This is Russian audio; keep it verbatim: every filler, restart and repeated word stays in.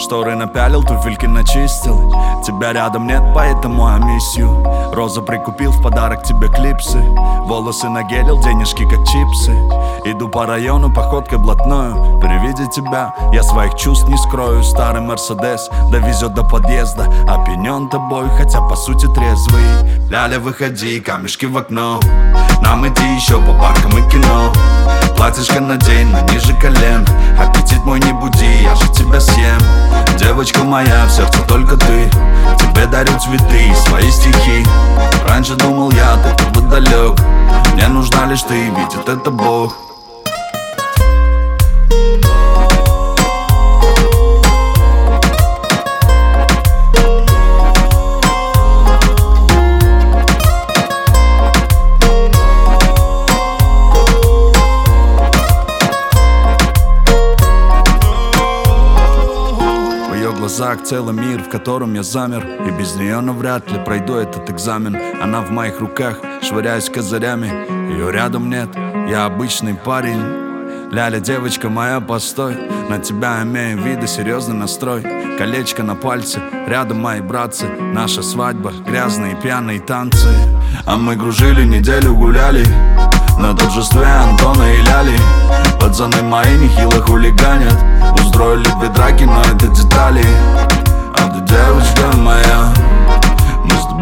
Шторы напялил, туфельки начистил. Тебя рядом нет, поэтому я миссию. Розу прикупил, в подарок тебе клипсы. Волосы нагелил, денежки как чипсы. Иду по району, походкой блатною. При виде тебя я своих чувств не скрою. Старый Мерседес довезет до подъезда, опьянен тобой, хотя по сути трезвый. Ляля, выходи, камешки в окно. Нам идти еще по паркам и кино. Платьишко надень, но ниже колен. Аппетит мой не буди, я же тебя съем. Девочка моя, в сердце только ты. Тебе дарю цветы и свои стихи. Раньше думал я, ты как бы далек. Мне нужна лишь ты, видит это Бог. В глазах целый мир, в котором я замер. И без нее навряд ли пройду этот экзамен. Она в моих руках, швыряюсь козырями. Ее рядом нет, я обычный парень. Ляля, девочка моя, постой. На тебя имею виды, серьезный настрой. Колечко на пальце, рядом мои братцы. Наша свадьба, грязные пьяные танцы. А мы кружили, неделю гуляли на торжестве Антона и Ляли. Пацаны мои нехило хулиганят. Устроили две драки, но это детали. А ты девочка моя, мы с тобой